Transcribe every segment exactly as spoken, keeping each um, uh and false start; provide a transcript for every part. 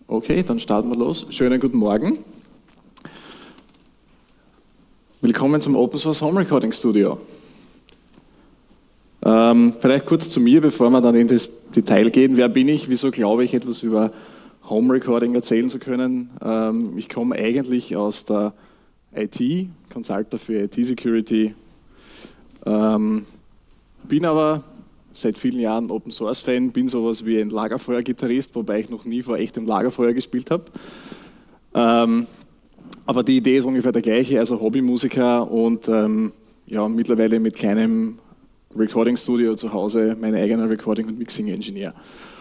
Okay, dann starten wir los. Schönen guten Morgen. Willkommen zum Open Source Home Recording Studio. Ähm, vielleicht kurz zu mir, bevor wir dann in das Detail gehen. Wer bin ich? Wieso glaube ich, etwas über Home Recording erzählen zu können? Ähm, ich komme eigentlich aus der I T, Consultant für I T-Security, ähm, bin aber seit vielen Jahren Open Source Fan, bin sowas wie ein Lagerfeuer-Gitarrist, wobei ich noch nie vor echtem Lagerfeuer gespielt habe. Ähm, aber die Idee ist ungefähr der gleiche, also Hobbymusiker und ähm, ja, mittlerweile mit kleinem Recording Studio zu Hause, mein eigener Recording- und Mixing-Engineer.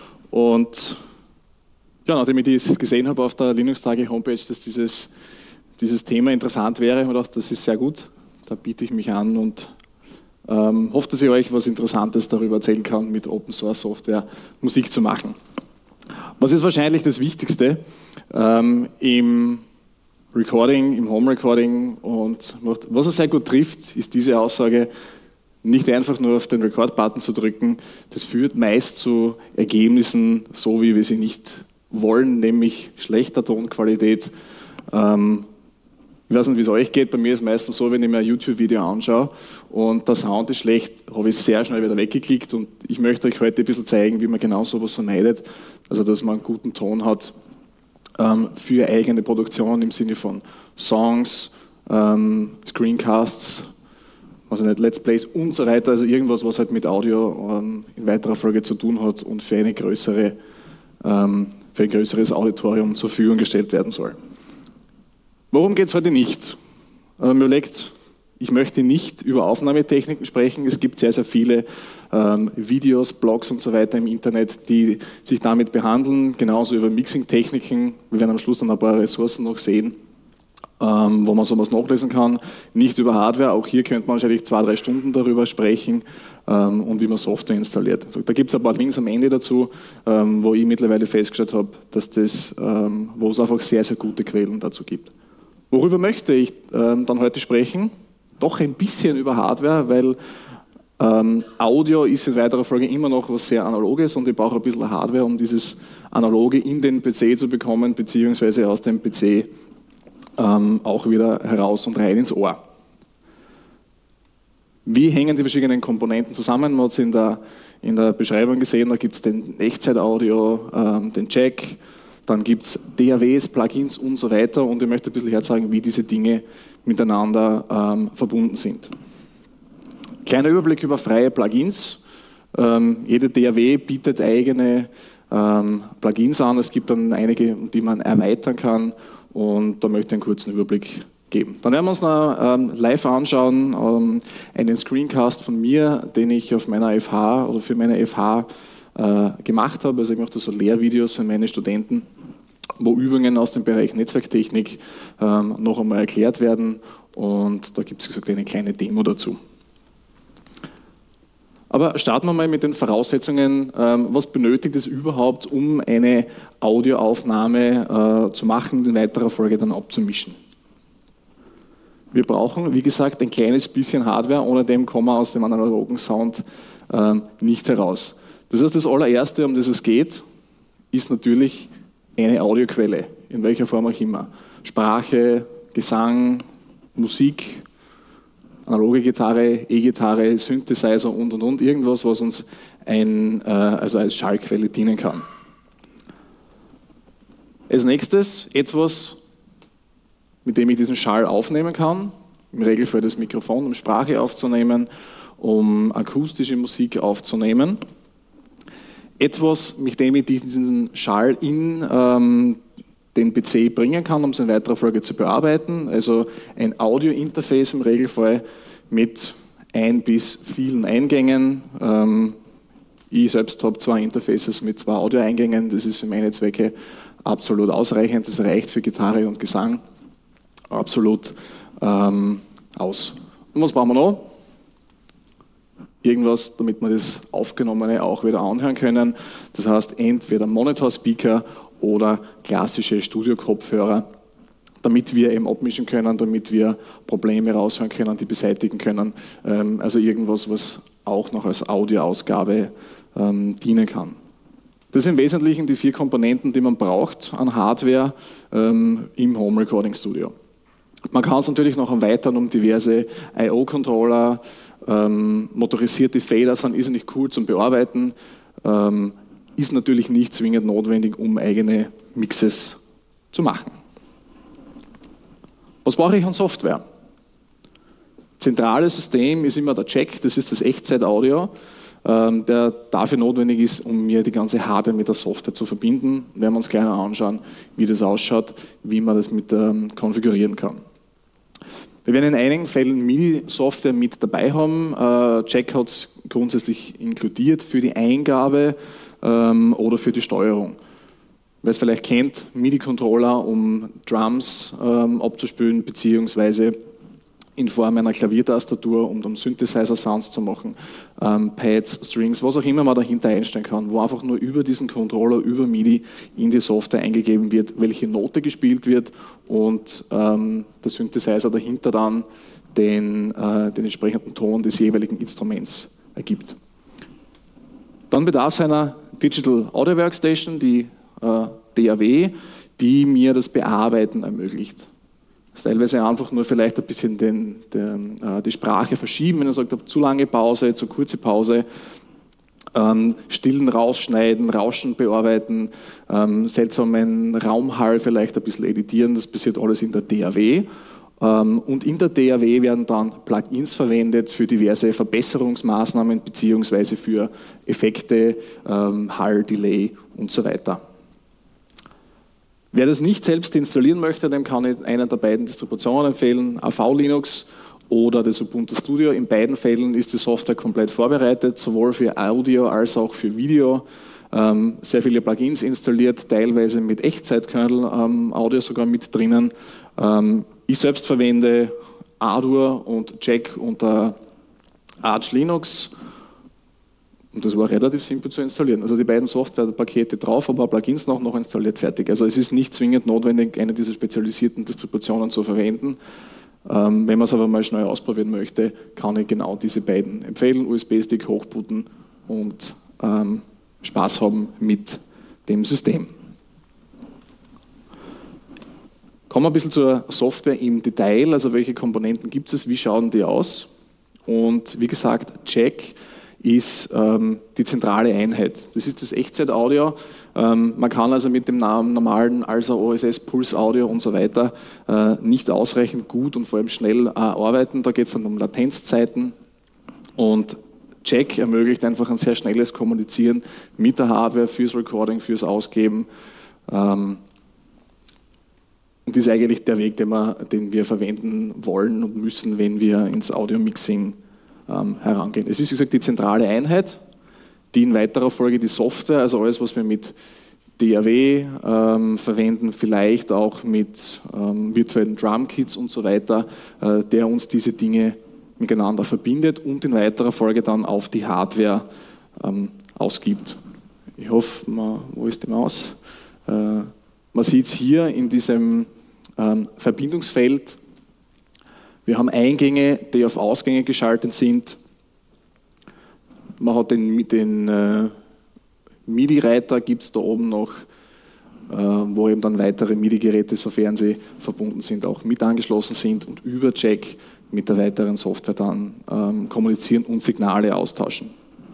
Und ja, nachdem ich das gesehen habe auf der Linux-Tage-Homepage, dass dieses, dieses Thema interessant wäre, habe ich gedacht, das ist sehr gut, da biete ich mich an und Ähm, hoffe, dass ich euch was Interessantes darüber erzählen kann, mit Open Source Software Musik zu machen. Was ist wahrscheinlich das Wichtigste ähm, im Recording, im Home Recording und was es sehr gut trifft, ist diese Aussage, nicht einfach nur auf den Record-Button zu drücken, das führt meist zu Ergebnissen, so wie wir sie nicht wollen, nämlich schlechter Tonqualität. Ähm, Ich weiß nicht, wie es euch geht, bei mir ist es meistens so, wenn ich mir ein YouTube-Video anschaue und der Sound ist schlecht, habe ich sehr schnell wieder weggeklickt und ich möchte euch heute ein bisschen zeigen, wie man genau sowas vermeidet, also dass man einen guten Ton hat ähm, für eigene Produktion im Sinne von Songs, ähm, Screencasts, also nicht Let's Plays und so weiter, also irgendwas, was halt mit Audio ähm, in weiterer Folge zu tun hat und für, eine größere, ähm, für ein größeres Auditorium zur Verfügung gestellt werden soll. Worum geht es heute nicht? Ähm, überlegt, ich möchte nicht über Aufnahmetechniken sprechen. Es gibt sehr, sehr viele ähm, Videos, Blogs und so weiter im Internet, die sich damit behandeln. Genauso über Mixing-Techniken. Wir werden am Schluss dann ein paar Ressourcen noch sehen, ähm, wo man sowas nachlesen kann. Nicht über Hardware. Auch hier könnte man wahrscheinlich zwei, drei Stunden darüber sprechen ähm, und wie man Software installiert. Also, da gibt es ein paar Links am Ende dazu, ähm, wo ich mittlerweile festgestellt habe, dass das, ähm, wo es einfach sehr, sehr gute Quellen dazu gibt. Worüber möchte ich ähm, dann heute sprechen? Doch ein bisschen über Hardware, weil ähm, Audio ist in weiterer Folge immer noch was sehr Analoges und ich brauche ein bisschen Hardware, um dieses Analoge in den P C zu bekommen, beziehungsweise aus dem P C ähm, auch wieder heraus und rein ins Ohr. Wie hängen die verschiedenen Komponenten zusammen? Man hat es in der, in der Beschreibung gesehen, da gibt es den Echtzeit-Audio, ähm, den Jack, dann gibt es D A Ws, Plugins und so weiter und ich möchte ein bisschen herzeigen, wie diese Dinge miteinander ähm, verbunden sind. Kleiner Überblick über freie Plugins. Ähm, jede D A W bietet eigene ähm, Plugins an. Es gibt dann einige, die man erweitern kann und da möchte ich einen kurzen Überblick geben. Dann werden wir uns noch ähm, live anschauen, ähm, einen Screencast von mir, den ich auf meiner F H oder für meine F H äh, gemacht habe. Also ich mache da so Lehrvideos für meine Studenten, wo Übungen aus dem Bereich Netzwerktechnik ähm, noch einmal erklärt werden und da gibt es, wie gesagt, eine kleine Demo dazu. Aber starten wir mal mit den Voraussetzungen. Ähm, was benötigt es überhaupt, um eine Audioaufnahme äh, zu machen und in weiterer Folge dann abzumischen? Wir brauchen, wie gesagt, ein kleines bisschen Hardware, ohne dem kommen wir aus dem analogen Sound ähm, nicht heraus. Das heißt, das allererste, um das es geht, ist natürlich eine Audioquelle, in welcher Form auch immer. Sprache, Gesang, Musik, analoge Gitarre, E-Gitarre, Synthesizer und und und, irgendwas, was uns ein, äh, also als Schallquelle dienen kann. Als nächstes etwas, mit dem ich diesen Schall aufnehmen kann, im Regelfall das Mikrofon, um Sprache aufzunehmen, um akustische Musik aufzunehmen. Etwas, mit dem ich diesen Schall in ähm, den P C bringen kann, um es in weiterer Folge zu bearbeiten. Also ein Audio-Interface im Regelfall mit ein bis vielen Eingängen. Ähm, ich selbst habe zwei Interfaces mit zwei Audio-Eingängen. Das ist für meine Zwecke absolut ausreichend. Das reicht für Gitarre und Gesang absolut ähm, aus. Und was brauchen wir noch? Irgendwas, damit wir das Aufgenommene auch wieder anhören können. Das heißt, entweder Monitor-Speaker oder klassische Studio-Kopfhörer, damit wir eben abmischen können, damit wir Probleme raushören können, die beseitigen können. Also irgendwas, was auch noch als Audioausgabe ähm, dienen kann. Das sind im Wesentlichen die vier Komponenten, die man braucht an Hardware ähm, im Home Recording Studio. Man kann es natürlich noch erweitern um diverse I O-Controller, ähm, motorisierte Fader sind irrsinnig cool zum Bearbeiten, ähm, ist natürlich nicht zwingend notwendig, um eigene Mixes zu machen. Was brauche ich an Software? Zentrales System ist immer der Jack, das ist das Echtzeit-Audio, ähm, der dafür notwendig ist, um mir die ganze Hardware mit der Software zu verbinden. Wir werden uns gleich anschauen, wie das ausschaut, wie man das mit ähm, konfigurieren kann. Wir werden in einigen Fällen MIDI-Software mit dabei haben. Äh, Jack hat es grundsätzlich inkludiert für die Eingabe ähm, oder für die Steuerung. Wer es vielleicht kennt, MIDI-Controller, um Drums ähm, abzuspielen, beziehungsweise in Form einer Klaviertastatur, um dann Synthesizer-Sounds zu machen, ähm, Pads, Strings, was auch immer man dahinter einstellen kann, wo einfach nur über diesen Controller, über MIDI in die Software eingegeben wird, welche Note gespielt wird und ähm, der Synthesizer dahinter dann den, äh, den entsprechenden Ton des jeweiligen Instruments ergibt. Dann bedarf es einer Digital Audio Workstation, die äh, D A W, die mir das Bearbeiten ermöglicht. Teilweise einfach nur vielleicht ein bisschen den, den, äh, die Sprache verschieben, wenn er sagt, zu lange Pause, zu kurze Pause, ähm, Stillen rausschneiden, Rauschen bearbeiten, ähm, seltsamen Raumhall vielleicht ein bisschen editieren, das passiert alles in der D A W. Ähm, und in der D A W werden dann Plugins verwendet für diverse Verbesserungsmaßnahmen beziehungsweise für Effekte, ähm, Hall, Delay und so weiter. Wer das nicht selbst installieren möchte, dem kann ich eine der beiden Distributionen empfehlen, A V Linux oder das Ubuntu Studio. In beiden Fällen ist die Software komplett vorbereitet, sowohl für Audio als auch für Video. Ähm, sehr viele Plugins installiert, teilweise mit Echtzeit-Kernel, ähm, Audio sogar mit drinnen. Ähm, ich selbst verwende Ardour und Jack unter Arch Linux. Und das war relativ simpel zu installieren. Also die beiden Softwarepakete drauf, aber Plugins noch, noch installiert, fertig. Also es ist nicht zwingend notwendig, eine dieser spezialisierten Distributionen zu verwenden. Ähm, wenn man es aber mal schnell ausprobieren möchte, kann ich genau diese beiden empfehlen. U S B-Stick hochbooten und ähm, Spaß haben mit dem System. Kommen wir ein bisschen zur Software im Detail. Also welche Komponenten gibt es, wie schauen die aus? Und wie gesagt, Jack ist ähm, die zentrale Einheit. Das ist das Echtzeit-Audio. Ähm, man kann also mit dem normalen also O S S, Pulse Audio und so weiter äh, nicht ausreichend gut und vor allem schnell äh, arbeiten. Da geht es dann um Latenzzeiten. Und Jack ermöglicht einfach ein sehr schnelles Kommunizieren mit der Hardware fürs Recording, fürs Ausgeben. Ähm, und das ist eigentlich der Weg, den wir, den wir verwenden wollen und müssen, wenn wir ins Audio-Mixing Ähm, herangehen. Es ist, wie gesagt, die zentrale Einheit, die in weiterer Folge die Software, also alles, was wir mit D A W ähm, verwenden, vielleicht auch mit ähm, virtuellen Drumkits und so weiter, äh, der uns diese Dinge miteinander verbindet und in weiterer Folge dann auf die Hardware ähm, ausgibt. Ich hoffe, man, wo ist die Maus? Äh, man sieht es hier in diesem ähm, Verbindungsfeld. Wir haben Eingänge, die auf Ausgänge geschaltet sind. Man hat den, den äh, MIDI-Reiter, gibt es da oben noch, äh, wo eben dann weitere MIDI-Geräte, sofern sie verbunden sind, auch mit angeschlossen sind und über Jack mit der weiteren Software dann ähm, kommunizieren und Signale austauschen.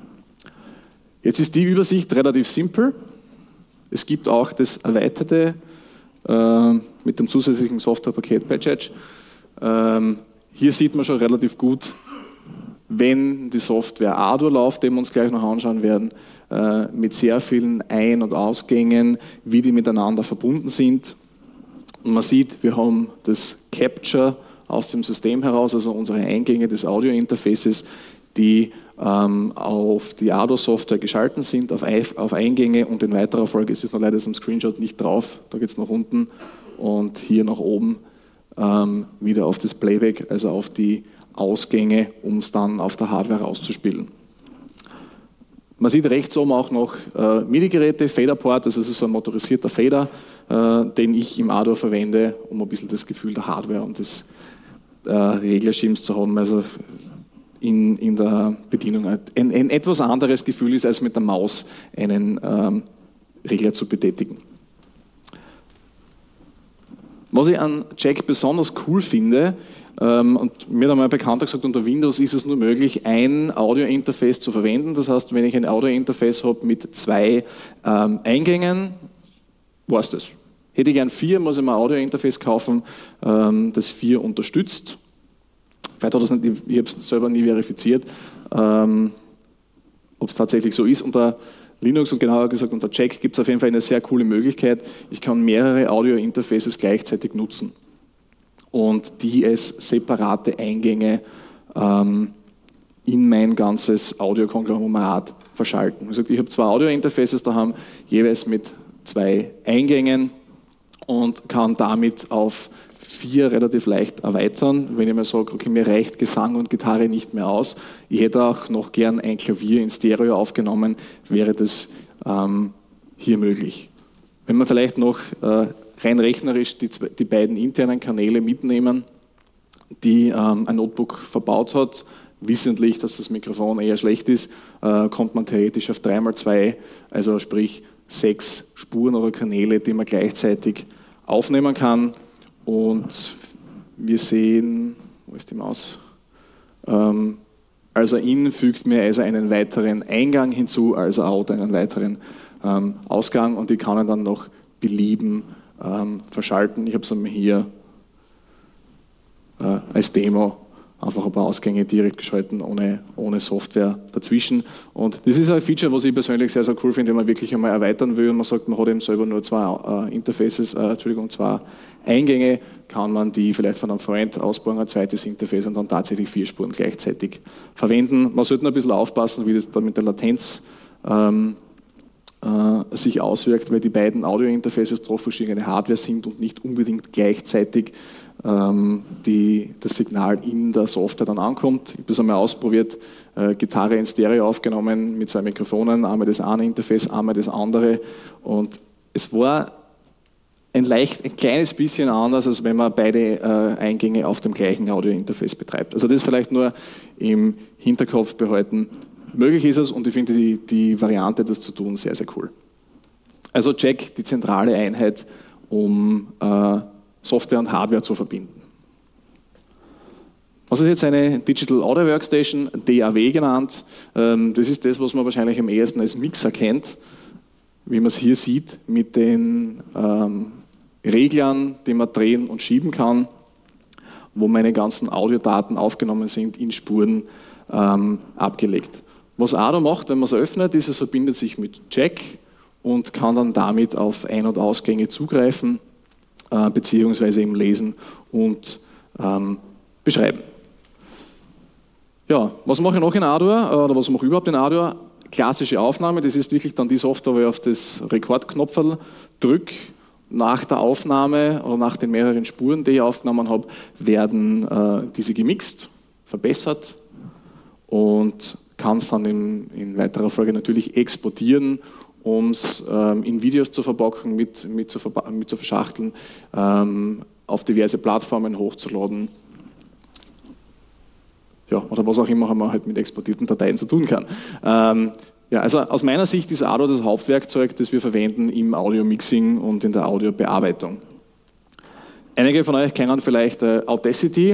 Jetzt ist die Übersicht relativ simpel. Es gibt auch das erweiterte äh, mit dem zusätzlichen Softwarepaket bei Jack. Ähm, hier sieht man schon relativ gut, wenn die Software Ardour läuft, den wir uns gleich noch anschauen werden, äh, mit sehr vielen Ein- und Ausgängen, wie die miteinander verbunden sind. Und man sieht, wir haben das Capture aus dem System heraus, also unsere Eingänge des Audio-Interfaces, die ähm, auf die Ardour-Software geschalten sind, auf, auf Eingänge, und in weiterer Folge ist es noch leider im Screenshot nicht drauf, da geht es nach unten und hier nach oben ähm, wieder auf das Playback, also auf die Ausgänge, um es dann auf der Hardware auszuspielen. Man sieht rechts oben auch noch äh, MIDI-Geräte, Faderport, also das ist so ein motorisierter Fader, äh, den ich im Ardour verwende, um ein bisschen das Gefühl der Hardware und des äh, Reglerschemes zu haben. Also in, in der Bedienung ein, ein etwas anderes Gefühl ist, als mit der Maus einen ähm, Regler zu betätigen. Was ich an Jack besonders cool finde, ähm, und mir hat einmal ein Bekannter gesagt, unter Windows ist es nur möglich, ein Audio-Interface zu verwenden. Das heißt, wenn ich ein Audio-Interface habe mit zwei ähm, Eingängen, war es das. Hätte ich gern vier, muss ich mir ein Audio-Interface kaufen, ähm, das vier unterstützt. Vielleicht hat das nicht, ich habe es selber nie verifiziert, ähm, ob es tatsächlich so ist. Unter Linux und genauer gesagt unter Jack gibt es auf jeden Fall eine sehr coole Möglichkeit. Ich kann mehrere Audio-Interfaces gleichzeitig nutzen und die als separate Eingänge ähm, in mein ganzes Audiokonglomerat verschalten. Wie gesagt, ich habe zwei Audio-Interfaces daheim, jeweils mit zwei Eingängen und kann damit auf vier relativ leicht erweitern. Wenn ich mir sage, okay, mir reicht Gesang und Gitarre nicht mehr aus, ich hätte auch noch gern ein Klavier in Stereo aufgenommen, wäre das ähm, hier möglich. Wenn wir vielleicht noch äh, rein rechnerisch die, die beiden internen Kanäle mitnehmen, die ähm, ein Notebook verbaut hat, wissentlich, dass das Mikrofon eher schlecht ist, äh, kommt man theoretisch auf drei mal zwei, also sprich sechs Spuren oder Kanäle, die man gleichzeitig aufnehmen kann. Und wir sehen, wo ist die Maus? Ähm, also in fügt mir also einen weiteren Eingang hinzu, also out einen weiteren ähm, Ausgang und die kann ich dann noch belieben ähm, verschalten. Ich habe es einmal hier äh, als Demo einfach ein paar Ausgänge direkt geschalten, ohne, ohne Software dazwischen. Und das ist ein Feature, was ich persönlich sehr, sehr cool finde, wenn man wirklich einmal erweitern will und man sagt, man hat eben selber nur zwei äh, Interfaces, äh, Entschuldigung, zwei Eingänge, kann man die vielleicht von einem Freund ausbauen, ein zweites Interface und dann tatsächlich vier Spuren gleichzeitig verwenden. Man sollte nur ein bisschen aufpassen, wie das dann mit der Latenz ähm, äh, sich auswirkt, weil die beiden Audio-Interfaces drauf verschiedene Hardware sind und nicht unbedingt gleichzeitig ähm, die, das Signal in der Software dann ankommt. Ich habe das einmal ausprobiert, äh, Gitarre in Stereo aufgenommen mit zwei Mikrofonen, einmal das eine Interface, einmal das andere und es war ein, leicht, ein kleines bisschen anders, als wenn man beide äh, Eingänge auf dem gleichen Audio-Interface betreibt. Also das vielleicht nur im Hinterkopf behalten. Möglich ist es und ich finde die, die Variante, das zu tun, sehr, sehr cool. Also Jack, die zentrale Einheit, um äh, Software und Hardware zu verbinden. Was ist jetzt eine Digital Audio Workstation, D A W genannt? Ähm, das ist das, was man wahrscheinlich am ehesten als Mixer kennt, wie man es hier sieht, mit den ähm, Reglern, die man drehen und schieben kann, wo meine ganzen Audiodaten aufgenommen sind, in Spuren ähm, abgelegt. Was A D A macht, wenn man es öffnet, ist, es verbindet sich mit Jack und kann dann damit auf Ein- und Ausgänge zugreifen, äh, beziehungsweise eben lesen und ähm, beschreiben. Ja, was mache ich noch in Ardour, oder was mache ich überhaupt in Ardour? Klassische Aufnahme, das ist wirklich dann die Software, wo ich auf das Rekordknopf drücke. Nach der Aufnahme oder nach den mehreren Spuren, die ich aufgenommen habe, werden äh, diese gemixt, verbessert und kann es dann in, in weiterer Folge natürlich exportieren, um es ähm, in Videos zu verpacken, mit, mit, zu, verba mit zu verschachteln, ähm, auf diverse Plattformen hochzuladen. Ja, oder was auch immer man halt mit exportierten Dateien zu tun kann. Ähm, ja, also aus meiner Sicht ist Ardour das Hauptwerkzeug, das wir verwenden im Audio-Mixing und in der Audiobearbeitung. Einige von euch kennen vielleicht äh, Audacity,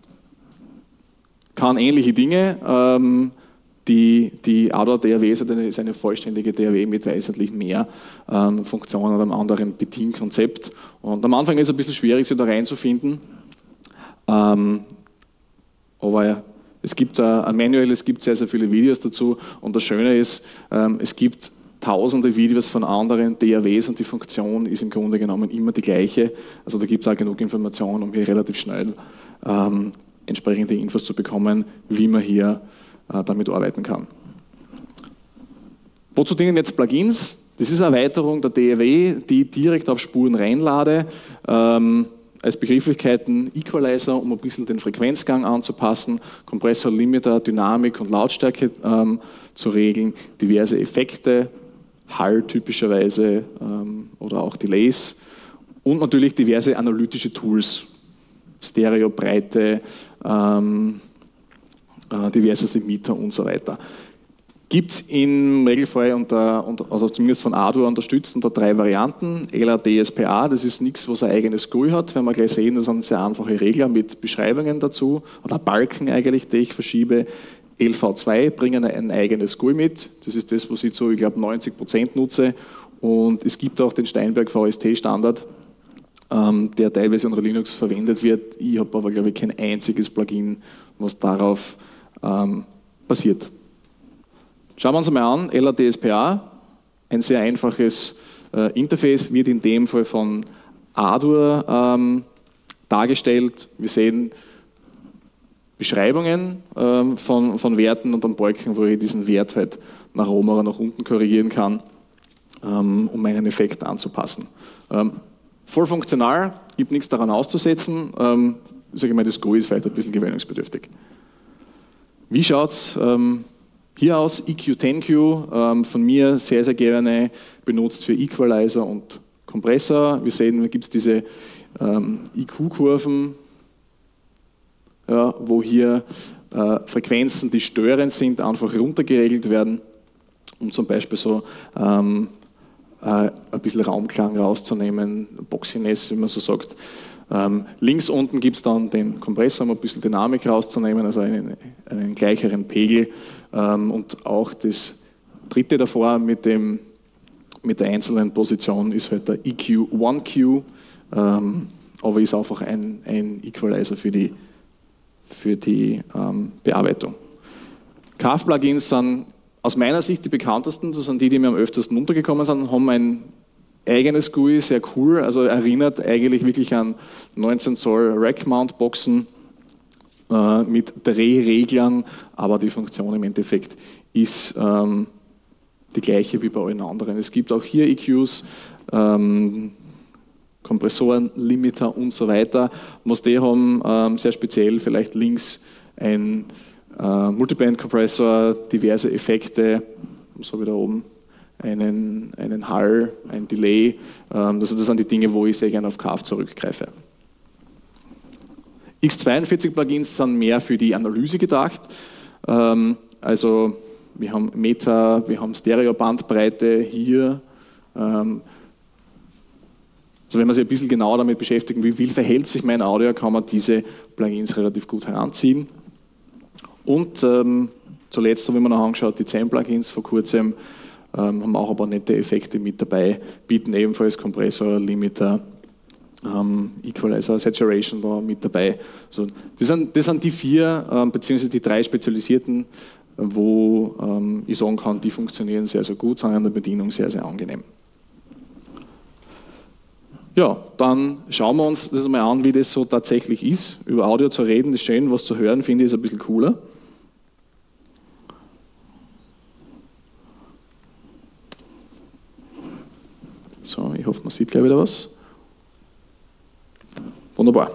kann ähnliche Dinge. Ähm, die, die Ardour D A W ist eine, ist eine vollständige D A W mit wesentlich mehr ähm, Funktionen oder einem anderen Bedienkonzept. Und am Anfang ist es ein bisschen schwierig, sich da reinzufinden. Ähm, aber es gibt ein Manual, es gibt sehr, sehr viele Videos dazu und das Schöne ist, es gibt tausende Videos von anderen D A Ws und die Funktion ist im Grunde genommen immer die gleiche. Also da gibt es auch genug Informationen, um hier relativ schnell ähm, entsprechende Infos zu bekommen, wie man hier äh, damit arbeiten kann. Wozu dienen jetzt Plugins? Das ist eine Erweiterung der D A W, die ich direkt auf Spuren reinlade. Ähm, als Begrifflichkeiten Equalizer, um ein bisschen den Frequenzgang anzupassen, Kompressor, Limiter, Dynamik und Lautstärke ähm, zu regeln, diverse Effekte, Hall typischerweise ähm, oder auch Delays und natürlich diverse analytische Tools, Stereo, Breite, ähm, äh, diverses Limiter und so weiter. Gibt es im Regelfall, unter, unter, also zumindest von Ardour unterstützt, unter drei Varianten. L A D S P A, das ist nichts, was ein eigenes G U I hat. Wenn wir gleich sehen, das sind sehr einfache Regler mit Beschreibungen dazu, oder Balken eigentlich, die ich verschiebe. L V zwei bringen ein eigenes G U I mit. Das ist das, was ich so, ich glaube, neunzig Prozent nutze. Und es gibt auch den Steinberg V S T-Standard, ähm, der teilweise unter Linux verwendet wird. Ich habe aber, glaube ich, kein einziges Plugin, was darauf ähm, basiert. Schauen wir uns einmal an, L A D S P A, ein sehr einfaches äh, Interface, wird in dem Fall von Ardour ähm, dargestellt. Wir sehen Beschreibungen ähm, von, von Werten und dann Balken, wo ich diesen Wert halt nach oben oder nach unten korrigieren kann, ähm, um meinen Effekt anzupassen. Ähm, voll funktional, gibt nichts daran auszusetzen. Ähm, sage ich mal, das G U I ist vielleicht ein bisschen gewöhnungsbedürftig. Wie schaut es ähm, hier aus? E Q zehn Q, ähm, von mir sehr, sehr gerne benutzt für Equalizer und Kompressor. Wir sehen, da gibt es diese ähm, I Q-Kurven, ja, wo hier äh, Frequenzen, die störend sind, einfach runtergeregelt werden, um zum Beispiel so ähm, äh, ein bisschen Raumklang rauszunehmen, Boxiness, wie man so sagt. Ähm, links unten gibt es dann den Kompressor, um ein bisschen Dynamik rauszunehmen, also einen, einen gleicheren Pegel. Ähm, und auch das dritte davor mit, dem, mit der einzelnen Position ist halt der E Q eins Q, ähm, aber ist einfach ein, ein Equalizer für die, für die ähm, Bearbeitung. K A F-Plugins sind aus meiner Sicht die bekanntesten, das sind die, die mir am öftesten untergekommen sind, haben ein eigenes G U I, sehr cool, also erinnert eigentlich wirklich an neunzehn Zoll Rack-Mount-Boxen äh, mit Drehreglern, aber die Funktion im Endeffekt ist ähm, die gleiche wie bei allen anderen. Es gibt auch hier E Qs, ähm, Kompressoren, Limiter und so weiter. Was die haben, ähm, sehr speziell, vielleicht links ein äh, Multiband-Kompressor, diverse Effekte, so wie da oben. Einen, einen Hall, ein Delay. Ähm, das, das sind die Dinge, wo ich sehr gerne auf K A F zurückgreife. X zweiundvierzig Plugins sind mehr für die Analyse gedacht. Ähm, also wir haben Meta, wir haben Stereo-Bandbreite hier. Ähm, also wenn man sich ein bisschen genauer damit beschäftigt, wie, wie verhält sich mein Audio, kann man diese Plugins relativ gut heranziehen. Und ähm, zuletzt haben wir noch angeschaut, die zehn Plugins vor kurzem, Ähm, haben auch aber nette Effekte mit dabei, bieten ebenfalls Kompressor, Limiter, ähm, Equalizer, Saturation da mit dabei. Also das, sind, das sind die vier, ähm, beziehungsweise die drei spezialisierten, wo ähm, ich sagen kann, die funktionieren sehr, sehr gut, sind an der Bedienung sehr, sehr angenehm. Ja, dann schauen wir uns das mal an, wie das so tatsächlich ist. Über Audio zu reden ist schön, was zu hören, finde ich, ist ein bisschen cooler. So, ich hoffe, man sieht gleich wieder was. Wunderbar.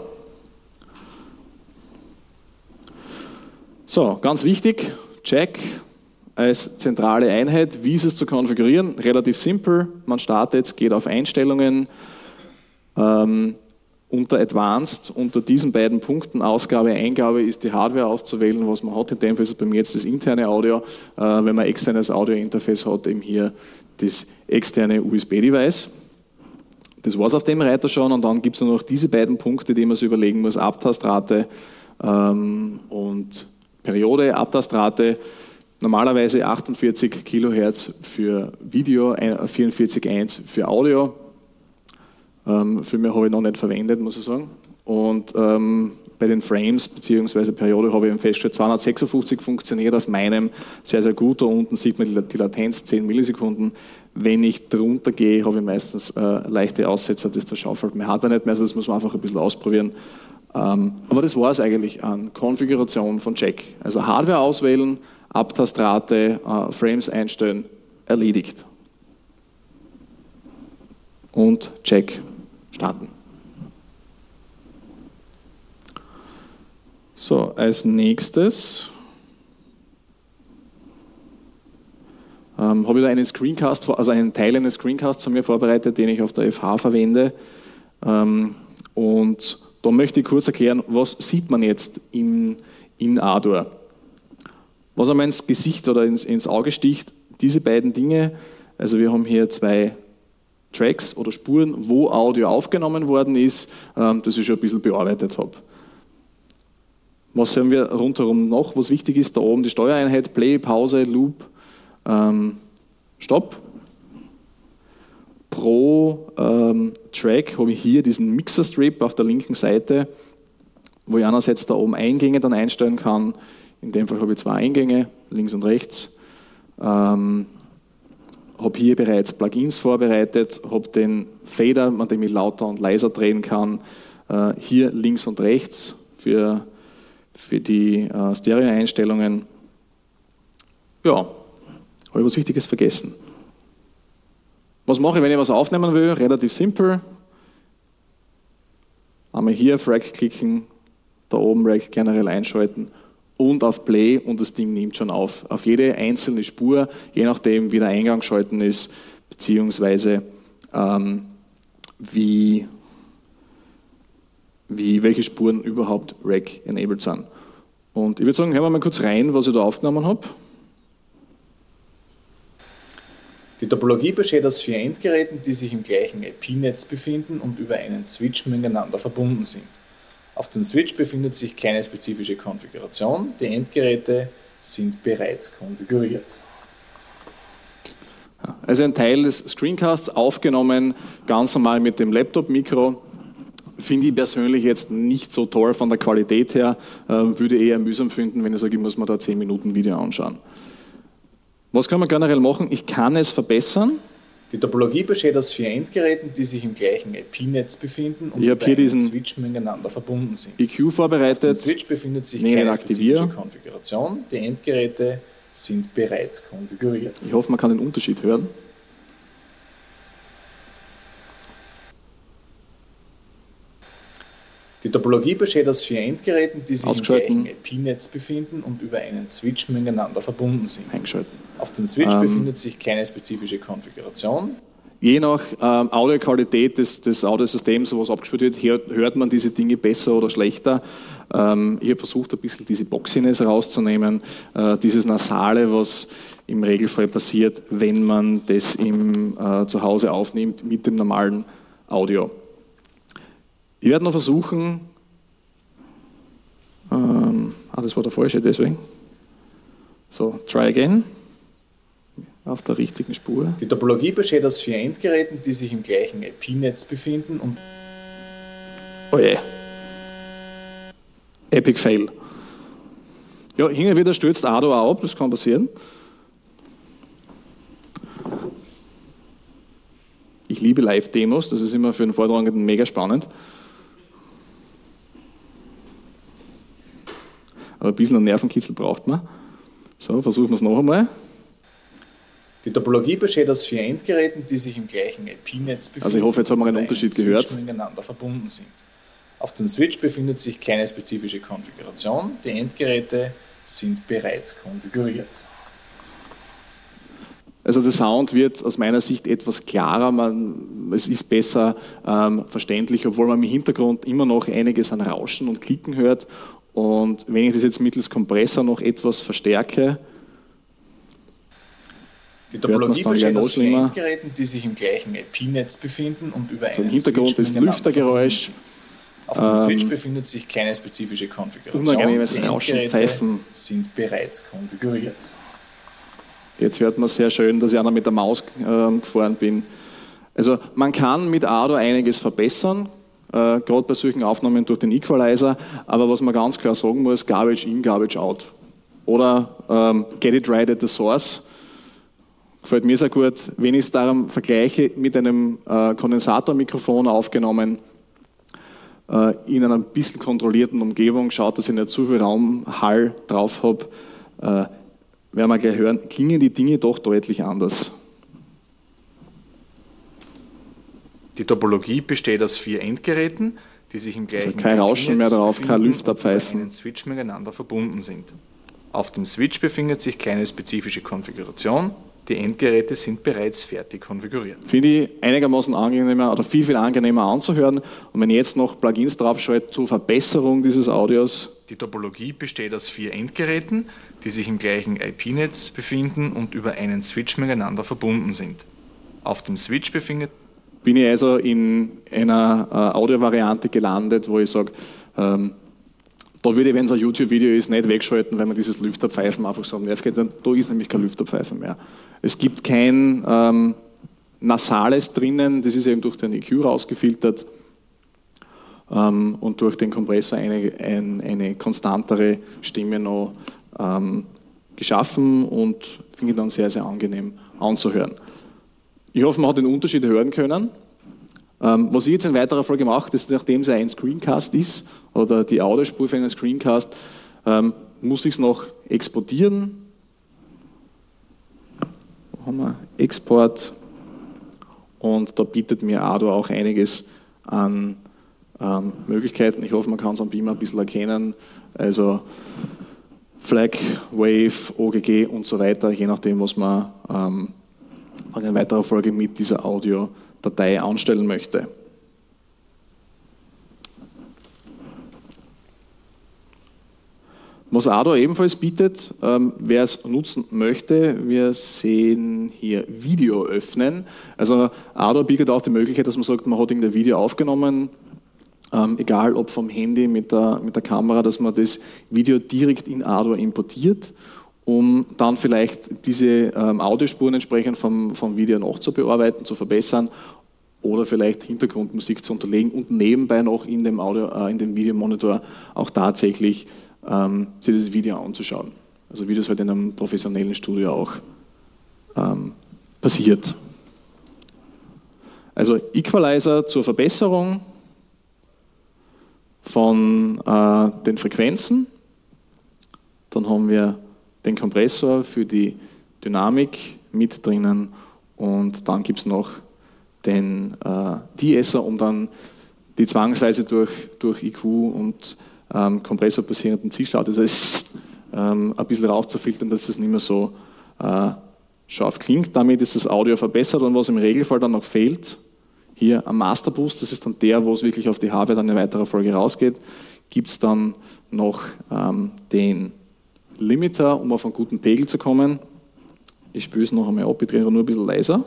So, ganz wichtig, Jack als zentrale Einheit. Wie ist es zu konfigurieren? Relativ simpel. Man startet, geht auf Einstellungen, ähm, unter Advanced, unter diesen beiden Punkten Ausgabe, Eingabe ist die Hardware auszuwählen, was man hat. In dem Fall ist es bei mir jetzt das interne Audio. Äh, wenn man externes Audio-Interface hat, eben hier das externe U S B-Device. Das war es auf dem Reiter schon und dann gibt es nur noch diese beiden Punkte, die man sich überlegen muss, Abtastrate ähm, und Periode. Abtastrate normalerweise achtundvierzig Kilohertz für Video, vierundvierzig Komma eins für Audio. Ähm, für mich habe ich noch nicht verwendet, muss ich sagen. Und ähm, bei den Frames bzw. Periode habe ich festgestellt, zweihundertsechsundfünfzig funktioniert auf meinem sehr, sehr gut. Da unten sieht man die Latenz, zehn Millisekunden. Wenn ich drunter gehe, habe ich meistens äh, leichte Aussetzer, das da schaufelt mir Hardware nicht mehr, also das muss man einfach ein bisschen ausprobieren. Ähm, aber das war es eigentlich an Konfiguration von Jack. Also Hardware auswählen, Abtastrate, äh, Frames einstellen, erledigt. Und Jack starten. So, als nächstes ähm, habe ich da einen Screencast, also einen Teil eines Screencasts von mir vorbereitet, den ich auf der F H verwende. Ähm, und da möchte ich kurz erklären, was sieht man jetzt in, in Ardour. Was einmal ins Gesicht oder ins, ins Auge sticht, diese beiden Dinge, also wir haben hier zwei Tracks oder Spuren, wo Audio aufgenommen worden ist, ähm, das ich schon ein bisschen bearbeitet habe. Was haben wir rundherum noch, was wichtig ist? Da oben die Steuereinheit, Play, Pause, Loop, ähm, Stopp. Pro ähm, Track habe ich hier diesen Mixer-Strip auf der linken Seite, wo ich einerseits da oben Eingänge dann einstellen kann. In dem Fall habe ich zwei Eingänge, links und rechts. Ähm, habe hier bereits Plugins vorbereitet, habe den Fader, an dem ich lauter und leiser drehen kann. Äh, hier links und rechts für, für die äh, Stereo-Einstellungen. Ja, habe ich was Wichtiges vergessen. Was mache ich, wenn ich was aufnehmen will? Relativ simpel. Einmal hier auf Rack klicken, da oben Rack generell einschalten und auf Play und das Ding nimmt schon auf. Auf jede einzelne Spur, je nachdem wie der Eingang geschalten ist, beziehungsweise ähm, wie, wie, welche Spuren überhaupt Rack enabled sind. Und ich würde sagen, hören wir mal kurz rein, was ich da aufgenommen habe. Die Topologie besteht aus vier Endgeräten, die sich im gleichen I P-Netz befinden und über einen Switch miteinander verbunden sind. Auf dem Switch befindet sich keine spezifische Konfiguration, die Endgeräte sind bereits konfiguriert. Also ein Teil des Screencasts aufgenommen, ganz normal mit dem Laptop-Mikro. Finde ich persönlich jetzt nicht so toll von der Qualität her, äh, würde eher mühsam finden, wenn ich sage, ich muss mir da zehn Minuten Video anschauen. Was kann man generell machen? Ich kann es verbessern. Die Topologie besteht aus vier Endgeräten, die sich im gleichen I P-Netz befinden und ich über hier einen diesen Switch miteinander verbunden sind. E Q vorbereitet. Auf dem Switch befindet sich Nee, keine aktiviere. spezifische Konfiguration, die Endgeräte sind bereits konfiguriert. Ich hoffe, man kann den Unterschied hören. Die Topologie besteht aus vier Endgeräten, die sich im Ausgeschalten. gleichen I P-Netz befinden und über einen Switch miteinander verbunden sind. Eingeschalten. Auf dem Switch Ähm, befindet sich keine spezifische Konfiguration. Je nach ähm, Audioqualität des, des Audiosystems, was abgespielt wird, hört, hört man diese Dinge besser oder schlechter. Ähm, ich habe versucht, ein bisschen diese Boxiness rauszunehmen, äh, dieses Nasale, was im Regelfall passiert, wenn man das im, äh, zu Hause aufnimmt mit dem normalen Audio. Ich werde noch versuchen, ähm, ah, das war der falsche, deswegen. So, try again. Auf der richtigen Spur. Die Topologie besteht aus vier Endgeräten, die sich im gleichen I P-Netz befinden und Oh je. Epic Fail. Ja, hin und wieder stürzt Ado auch ab, das kann passieren. Ich liebe Live-Demos, das ist immer für den Vortragenden mega spannend. Aber ein bisschen einen Nervenkitzel braucht man. So, versuchen wir es noch einmal. die Topologie besteht aus vier Endgeräten, die sich im gleichen I P-Netz befinden. Also ich hoffe, jetzt haben wir einen und über Unterschied einen gehört. Switch miteinander verbunden sind. Auf dem Switch befindet sich keine spezifische Konfiguration. Die Endgeräte sind bereits konfiguriert. Also der Sound wird aus meiner Sicht etwas klarer, man, es ist besser ähm, verständlich, obwohl man im Hintergrund immer noch einiges an Rauschen und Klicken hört. Und wenn ich das jetzt mittels Kompressor noch etwas verstärke, Die Topologie besteht aus vier schlimmer. Endgeräten, die sich im gleichen I P-Netz befinden und über Also im einen Hintergrund Switch ist miteinander Lüftergeräusch. verbunden sind. Auf dem ähm, Switch befindet sich keine spezifische Konfiguration. unangenehmes Die Rauschen, Endgeräte Pfeifen. sind bereits konfiguriert. Jetzt hört man sehr schön, dass ich auch noch mit der Maus äh, gefahren bin. Also man kann mit Ado einiges verbessern, äh, gerade bei solchen Aufnahmen durch den Equalizer, aber was man ganz klar sagen muss, Garbage in, Garbage out. Oder ähm, get it right at the source. Gefällt mir sehr gut. Wenn ich es darum vergleiche mit einem äh, Kondensatormikrofon aufgenommen, äh, in einer ein bisschen kontrollierten Umgebung, schaut, dass ich nicht zu viel Raumhall drauf habe, äh, werden wir gleich hören, klingen die Dinge doch deutlich anders. Die Topologie besteht aus vier Endgeräten, die sich im gleichen Also kein Rauschen mehr drauf, kein befinden Lüfter und über pfeifen. einen Switch miteinander verbunden sind. Auf dem Switch befindet sich keine spezifische Konfiguration. Die Endgeräte sind bereits fertig konfiguriert. Finde ich einigermaßen angenehmer oder viel, viel angenehmer anzuhören. Und wenn ich jetzt noch Plugins draufschalte zur Verbesserung dieses Audios. Die Topologie besteht aus vier Endgeräten, die sich im gleichen I P-Netz befinden und über einen Switch miteinander verbunden sind. Auf dem Switch befindet bin ich also in einer äh, Audio-Variante gelandet, wo ich sage, ähm, da würde ich, wenn es ein YouTube-Video ist, nicht wegschalten, weil man dieses Lüfterpfeifen einfach so am Nerv geht. Da ist nämlich kein Lüfterpfeifen mehr. Es gibt kein ähm, Nasales drinnen, das ist eben durch den E Q rausgefiltert ähm, und durch den Kompressor eine, ein, eine konstantere Stimme noch ähm, geschaffen und finde ich dann sehr, sehr angenehm anzuhören. Ich hoffe, man hat den Unterschied hören können. Ähm, was ich jetzt in weiterer Folge mache, ist, nachdem es ein Screencast ist, oder die Audiospur für einen Screencast, ähm, muss ich es noch exportieren. Da haben wir Export. Und da bietet mir Ardo auch einiges an ähm, Möglichkeiten. Ich hoffe, man kann es am Beamer ein bisschen erkennen. Also Flag, Wave, O G G und so weiter, je nachdem, was man ähm, in weiterer Folge mit dieser Audiodatei anstellen möchte. Was Ardo ebenfalls bietet, ähm, wer es nutzen möchte, wir sehen hier Video öffnen. Also Ardo bietet auch die Möglichkeit, dass man sagt, man hat irgendein Video aufgenommen, ähm, egal ob vom Handy mit der, mit der Kamera, dass man das Video direkt in Ardo importiert, um dann vielleicht diese ähm, Audiospuren entsprechend vom, vom Video nachzubearbeiten, zu verbessern oder vielleicht Hintergrundmusik zu unterlegen und nebenbei noch in dem, Audio, äh, in dem Videomonitor auch tatsächlich ähm, sich das Video anzuschauen. Also wie das halt in einem professionellen Studio auch ähm, passiert. Also Equalizer zur Verbesserung von äh, den Frequenzen. Dann haben wir den Kompressor für die Dynamik mit drinnen und dann gibt es noch den äh, De-Esser, um dann die zwangsweise durch, durch I Q und ähm, Kompressor basierenden Zielstart, also es ähm, ein bisschen rauszufiltern, dass das nicht mehr so äh, scharf klingt. Damit ist das Audio verbessert und was im Regelfall dann noch fehlt, hier am Masterboost, das ist dann der, wo es wirklich auf die Hardware dann in weiterer Folge rausgeht, gibt es dann noch ähm, den Limiter, um auf einen guten Pegel zu kommen. Ich spüre es noch einmal ab, ich drehe nur ein bisschen leiser.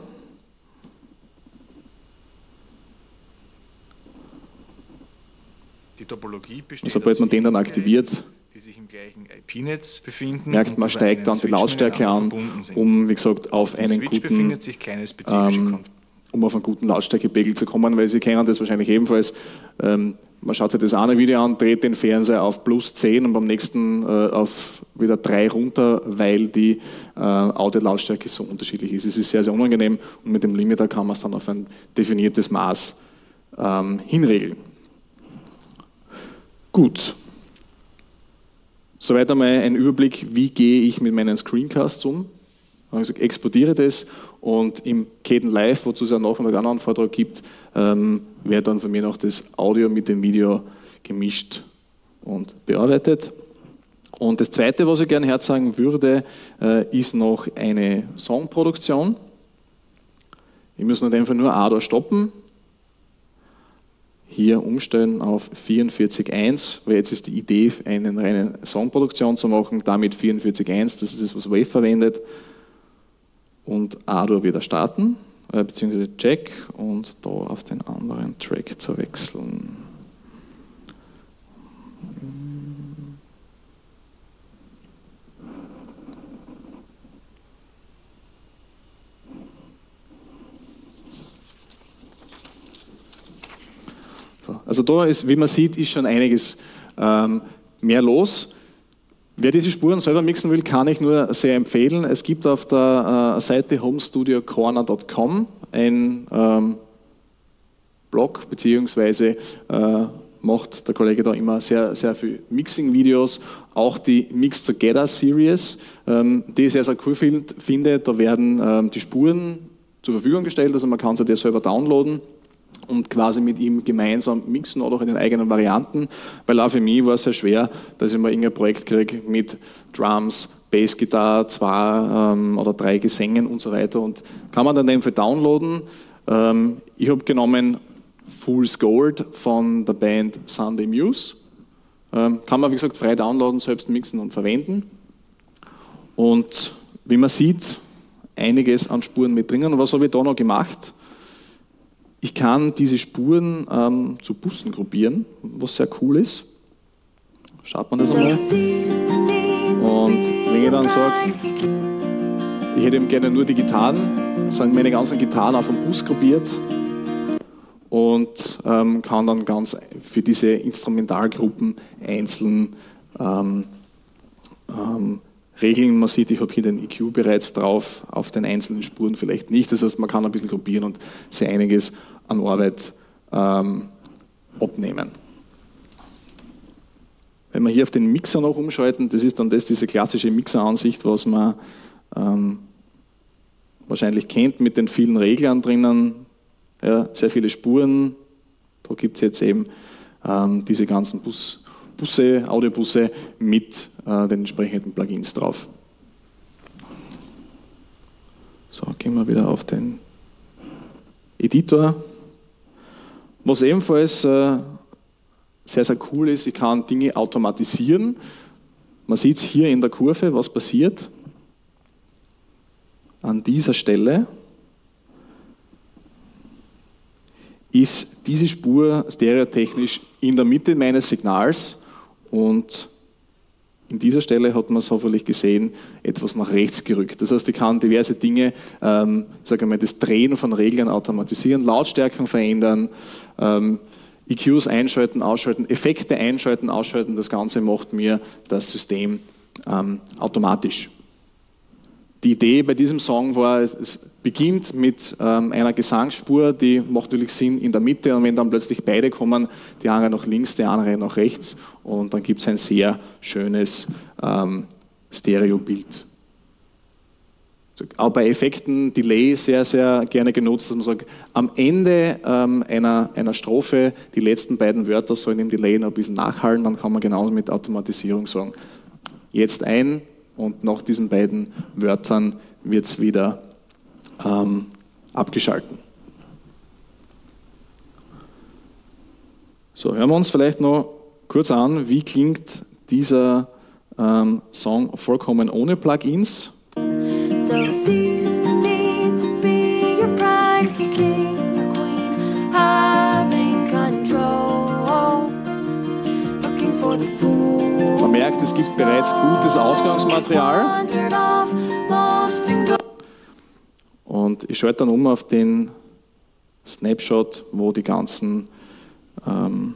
Die Topologie besteht also, sobald man den dann aktiviert, die sich im gleichen I P-Netz befinden, merkt man, steigt dann die Lautstärke an, um, wie gesagt, auf einen Switch guten, befindet sich keine spezifische ähm, um auf einen guten Lautstärkepegel zu kommen, weil Sie kennen das wahrscheinlich ebenfalls. Ähm, man schaut sich das eine Video an, dreht den Fernseher auf plus zehn und beim nächsten äh, auf wieder drei runter, weil die äh, Audio-Lautstärke so unterschiedlich ist. Es ist sehr, sehr unangenehm und mit dem Limiter kann man es dann auf ein definiertes Maß ähm, hinregeln. Gut. Soweit einmal ein Überblick, wie gehe ich mit meinen Screencasts um. Also exportiere das und im Kdenlive, wozu es ja nachher noch einen anderen Vortrag gibt, ähm, wird dann von mir noch das Audio mit dem Video gemischt und bearbeitet. Und das Zweite, was ich gerne herzagen würde, äh, ist noch eine Songproduktion. Ich muss einfach nur Ardo stoppen, hier umstellen auf vierundvierzig Punkt eins, weil jetzt ist die Idee, eine reine Songproduktion zu machen, damit vierundvierzig Punkt eins, das ist das, was Wave verwendet. Und Ardo wieder starten, äh, beziehungsweise Check und da auf den anderen Track zu wechseln. So, also da ist, wie man sieht, ist schon einiges ähm, mehr los. Wer diese Spuren selber mixen will, kann ich nur sehr empfehlen. Es gibt auf der äh, Seite home studio corner punkt com ein ähm, Blog, beziehungsweise äh, macht der Kollege da immer sehr, sehr viel Mixing-Videos, auch die Mix Together Series, ähm, die ich sehr, sehr cool find, finde. Da werden ähm, die Spuren zur Verfügung gestellt, also man kann sie dir selber downloaden und quasi mit ihm gemeinsam mixen oder auch in den eigenen Varianten, weil auch für mich war es sehr schwer, dass ich mal irgendein Projekt kriege mit Drums, Bassgitarre, zwei ähm, oder drei Gesängen und so weiter und kann man dann eben für downloaden. Ähm, ich habe genommen Fool's Gold von der Band Sunday Muse, ähm, kann man wie gesagt frei downloaden, selbst mixen und verwenden und wie man sieht, einiges an Spuren mit drinnen. Und was habe ich da noch gemacht? Ich kann diese Spuren ähm, zu Bussen gruppieren, was sehr cool ist. Schaut man das einmal. Und wenn ich dann sage, ich hätte eben gerne nur die Gitarren, sind meine ganzen Gitarren auf einen Bus gruppiert und ähm, kann dann ganz für diese Instrumentalgruppen einzeln ähm, ähm, regeln. Man sieht, ich habe hier den E Q bereits drauf, auf den einzelnen Spuren vielleicht nicht. Das heißt, man kann ein bisschen gruppieren und sehr einiges an Arbeit ähm, abnehmen. Wenn wir hier auf den Mixer noch umschalten, das ist dann das, diese klassische Mixer-Ansicht, was man ähm, wahrscheinlich kennt mit den vielen Reglern drinnen, ja, sehr viele Spuren. Da gibt es jetzt eben ähm, diese ganzen Bus, Busse, Audiobusse mit äh, den entsprechenden Plugins drauf. So, gehen wir wieder auf den Editor. Was ebenfalls äh, sehr, sehr cool ist, ich kann Dinge automatisieren. Man sieht es hier in der Kurve, was passiert. An dieser Stelle ist diese Spur stereotechnisch in der Mitte meines Signals und in dieser Stelle hat man es hoffentlich gesehen, etwas nach rechts gerückt. Das heißt, ich kann diverse Dinge, ähm, sage mal, das Drehen von Reglern automatisieren, Lautstärken verändern, ähm, E Qs einschalten, ausschalten, Effekte einschalten, ausschalten. Das Ganze macht mir das System ähm, automatisch. Die Idee bei diesem Song war, es beginnt mit ähm, einer Gesangsspur, die macht natürlich Sinn in der Mitte und wenn dann plötzlich beide kommen, die eine nach links, die andere nach rechts und dann gibt es ein sehr schönes ähm, Stereobild. Auch bei Effekten, Delay sehr, sehr gerne genutzt, dass man sagt, am Ende ähm, einer, einer Strophe, die letzten beiden Wörter sollen im Delay noch ein bisschen nachhallen, dann kann man genauso mit Automatisierung sagen, jetzt ein, und nach diesen beiden Wörtern wird es wieder ähm, abgeschalten. So, hören wir uns vielleicht noch kurz an, wie klingt dieser ähm, Song vollkommen ohne Plugins. So seize the need to be your prideful king or queen, having control, looking for the fool. Man merkt, es gibt bereits gutes Ausgangsmaterial. Und ich schalte dann um auf den Snapshot, wo die ganzen ähm,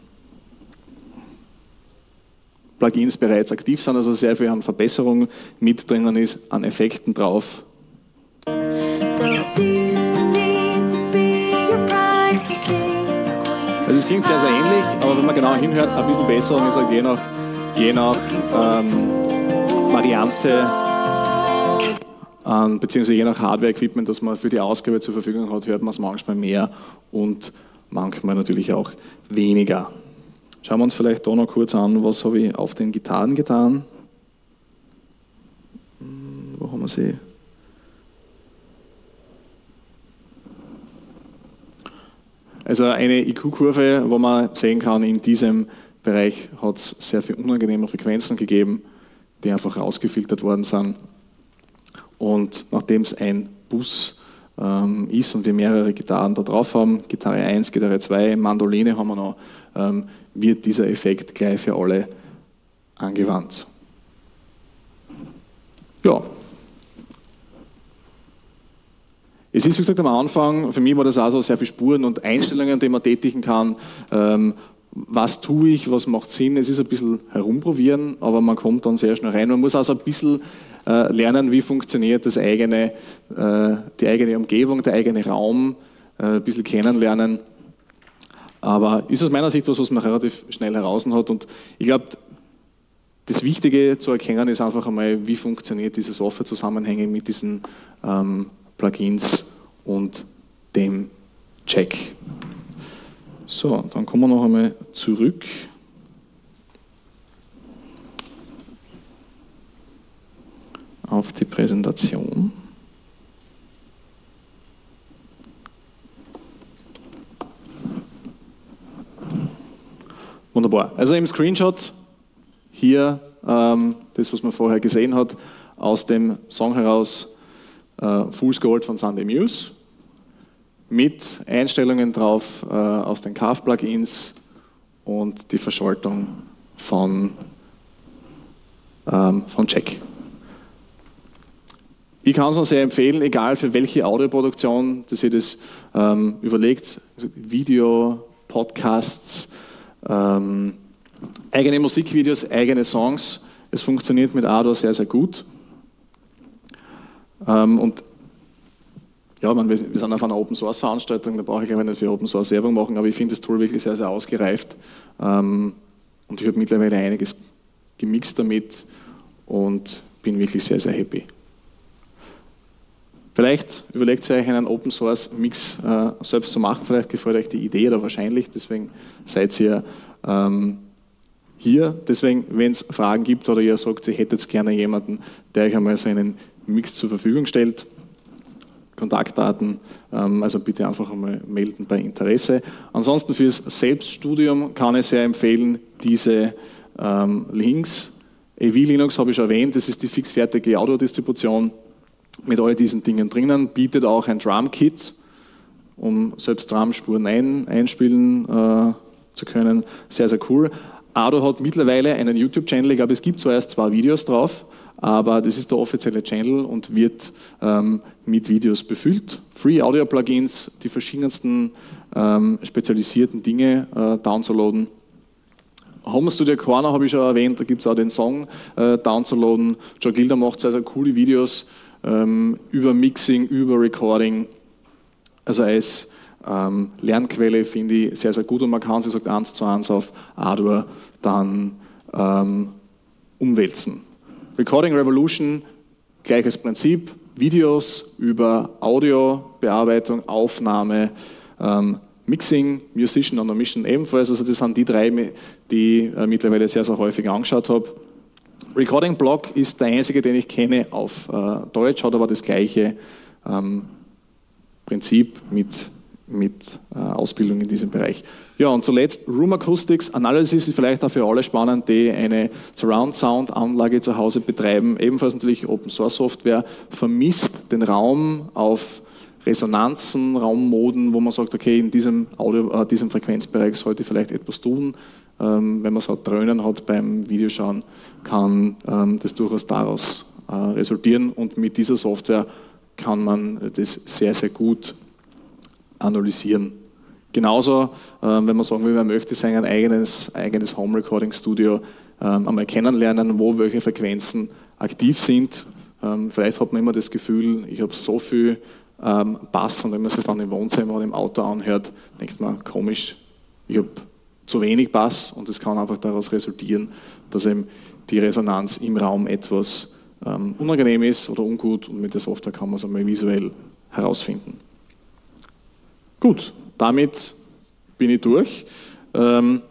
Plugins bereits aktiv sind, also sehr viel an Verbesserung mit drinnen ist, an Effekten drauf. Also es klingt sehr, sehr ähnlich, aber wenn man genau hinhört, ein bisschen besser und ich sage, je nach, je nach ähm, Variante, ähm, beziehungsweise je nach Hardware-Equipment, das man für die Ausgabe zur Verfügung hat, hört man es manchmal mehr und manchmal natürlich auch weniger. Schauen wir uns vielleicht da noch kurz an, was habe ich auf den Gitarren getan. Wo haben wir sie? Also eine I Q-Kurve, wo man sehen kann, in diesem Bereich hat es sehr viel unangenehme Frequenzen gegeben, die einfach rausgefiltert worden sind. Und nachdem es ein Bus ähm, ist und wir mehrere Gitarren da drauf haben, Gitarre eins, Gitarre zwei, Mandoline haben wir noch, ähm, wird dieser Effekt gleich für alle angewandt. Ja. Es ist, wie gesagt, am Anfang, für mich war das auch so sehr viele Spuren und Einstellungen, die man tätigen kann. Ähm, was tue ich, was macht Sinn? Es ist ein bisschen herumprobieren, aber man kommt dann sehr schnell rein. Man muss also ein bisschen äh, lernen, wie funktioniert das eigene, äh, die eigene Umgebung, der eigene Raum, äh, ein bisschen kennenlernen. Aber ist aus meiner Sicht was, was man relativ schnell heraus hat. Und ich glaube, das Wichtige zu erkennen ist einfach einmal, wie funktioniert diese Software-Zusammenhänge mit diesen ähm, Plugins und dem Check. So, dann kommen wir noch einmal zurück. Auf die Präsentation. Wunderbar. Also im Screenshot hier ähm, das, was man vorher gesehen hat, aus dem Song heraus äh, Fool's Gold von Sunday Muse mit Einstellungen drauf äh, aus den Carve-Plugins und die Verschaltung von, ähm, von Jack. Ich kann es nur sehr empfehlen, egal für welche Audioproduktion, dass ihr das ähm, überlegt, also Video, Podcasts, ähm, eigene Musikvideos, eigene Songs. Es funktioniert mit Ardour sehr, sehr gut. Ähm, und ja, man, wir sind auf einer Open-Source-Veranstaltung, da brauche ich glaube ich nicht für Open-Source Werbung machen, aber ich finde das Tool wirklich sehr, sehr ausgereift. Ähm, und ich habe mittlerweile einiges gemixt damit und bin wirklich sehr, sehr happy. Vielleicht überlegt ihr euch einen Open-Source-Mix äh, selbst zu machen, vielleicht gefällt euch die Idee oder wahrscheinlich, deswegen seid ihr ähm, hier. Deswegen, wenn es Fragen gibt oder ihr sagt, ihr hättet gerne jemanden, der euch einmal so einen Mix zur Verfügung stellt, Kontaktdaten, ähm, also bitte einfach einmal melden bei Interesse. Ansonsten fürs Selbststudium kann ich sehr empfehlen, diese ähm, Links. A V Linux habe ich schon erwähnt, das ist die fixfertige Audio-Distribution mit all diesen Dingen drinnen, bietet auch ein Drum-Kit, um selbst Drumspuren ein, einspielen äh, zu können. Sehr, sehr cool. Ardour hat mittlerweile einen YouTube-Channel, ich glaube, es gibt zwar erst zwei Videos drauf, aber das ist der offizielle Channel und wird ähm, mit Videos befüllt. Free Audio Plugins, die verschiedensten ähm, spezialisierten Dinge äh, downzuladen. Home Studio Corner habe ich schon erwähnt, da gibt es auch den Song äh, downzuladen. Joe Gilder macht sehr, sehr coole Videos ähm, über Mixing, über Recording. Also als ähm, Lernquelle finde ich sehr, sehr gut und man kann sie sagt eins zu eins auf Ardour dann ähm, umwälzen. Recording Revolution, gleiches Prinzip, Videos über Audiobearbeitung, Aufnahme, ähm, Mixing, Musician on a Mission ebenfalls, also das sind die drei, die ich äh, mittlerweile sehr, sehr häufig angeschaut habe. Recording Blog ist der einzige, den ich kenne auf äh, Deutsch, hat aber das gleiche ähm, Prinzip mit, mit äh, Ausbildung in diesem Bereich. Ja, und zuletzt Room Acoustics Analysis ist vielleicht auch für alle spannend, die eine Surround Sound Anlage zu Hause betreiben, ebenfalls natürlich Open Source Software, vermisst den Raum auf Resonanzen, Raummoden, wo man sagt, okay, in diesem, Audio, äh, diesem Frequenzbereich sollte ich vielleicht etwas tun. Ähm, wenn man so Dröhnen hat beim Videoschauen, kann ähm, das durchaus daraus äh, resultieren und mit dieser Software kann man das sehr, sehr gut analysieren. Genauso, ähm, wenn man sagen will, man möchte sein eigenes, eigenes Home-Recording-Studio ähm, einmal kennenlernen, wo welche Frequenzen aktiv sind. Ähm, vielleicht hat man immer das Gefühl, ich habe so viel ähm, Bass und wenn man es dann im Wohnzimmer oder im Auto anhört, denkt man, komisch, ich habe zu wenig Bass und es kann einfach daraus resultieren, dass eben die Resonanz im Raum etwas ähm, unangenehm ist oder ungut und mit der Software kann man es einmal visuell herausfinden. Gut. Damit bin ich durch. Ähm,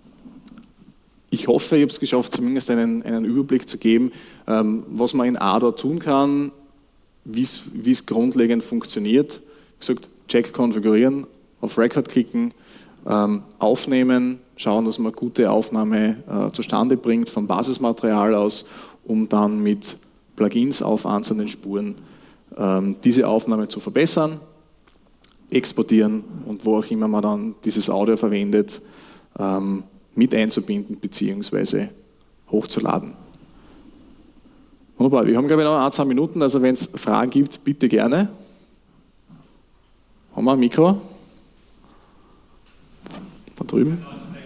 ich hoffe, ich habe es geschafft, zumindest einen, einen Überblick zu geben, ähm, was man in Ardour tun kann, wie es grundlegend funktioniert. Wie gesagt, Jack konfigurieren, auf Record klicken, ähm, aufnehmen, schauen, dass man gute Aufnahme äh, zustande bringt vom Basismaterial aus, um dann mit Plugins auf einzelnen Spuren ähm, diese Aufnahme zu verbessern, exportieren und wo auch immer man dann dieses Audio verwendet, ähm, mit einzubinden bzw. hochzuladen. Wunderbar, wir haben glaube ich noch ein, zwei Minuten, also wenn es Fragen gibt, bitte gerne. Haben wir ein Mikro? Da drüben.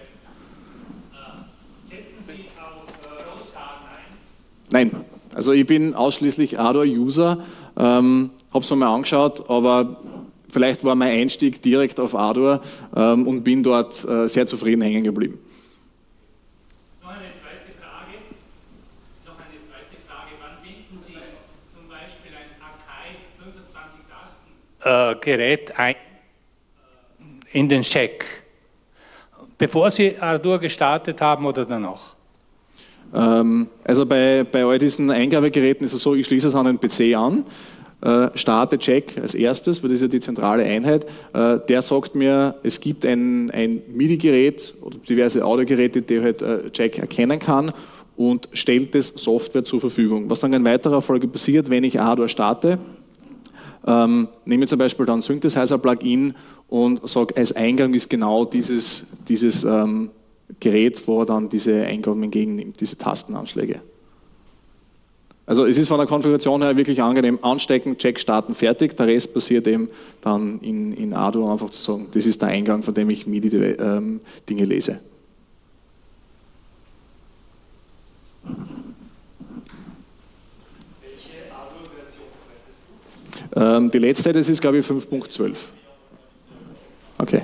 Setzen Sie auf Rollstarten ein? Nein, also ich bin ausschließlich Ardour-User, ähm, habe es mir mal angeschaut, aber vielleicht war mein Einstieg direkt auf Ardour ähm, und bin dort äh, sehr zufrieden hängen geblieben. Noch eine zweite Frage. Noch eine zweite Frage. Wann binden Sie zum Beispiel ein Akai fünfundzwanzig Tasten äh, Gerät ein in den Check? Bevor Sie Ardour gestartet haben oder danach? Ähm, also bei, bei all diesen Eingabegeräten ist es so, ich schließe es an den P C an, äh, starte Jack als erstes, weil das ist ja die zentrale Einheit. Äh, der sagt mir, es gibt ein, ein MIDI-Gerät oder diverse Audiogeräte, die halt äh, Jack erkennen kann und stellt das Software zur Verfügung. Was dann in weiterer Folge passiert, wenn ich Ardour starte, ähm, nehme ich zum Beispiel dann Synthesizer-Plugin und sage, als Eingang ist genau dieses, dieses ähm, Gerät, wo er dann diese Eingaben entgegennimmt, diese Tastenanschläge. Also es ist von der Konfiguration her wirklich angenehm, anstecken, Jack starten, fertig, der Rest passiert eben dann in, in Ardour einfach zu sagen, das ist der Eingang, von dem ich MIDI-Dinge ähm, lese. Welche Ardour-Version verwendest du? Ähm, die letzte, das ist glaube ich fünf Punkt zwölf. Okay.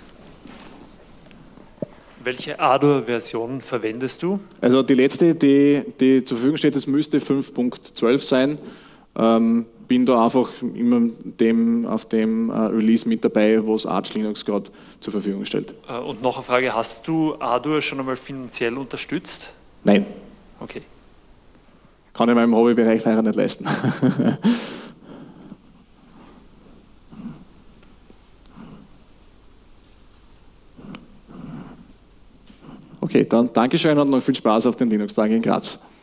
Welche Ardour-Version verwendest du? Also die letzte, die, die zur Verfügung steht, das müsste fünf Punkt zwölf sein. Ähm, bin da einfach immer dem, auf dem äh, Release mit dabei, wo es Arch Linux gerade zur Verfügung stellt. Äh, Und noch eine Frage, hast du Ardour schon einmal finanziell unterstützt? Nein, Okay. kann ich in meinem Hobbybereich leider nicht leisten. Okay, dann Dankeschön und noch viel Spaß auf den Linux-Tagen in Graz.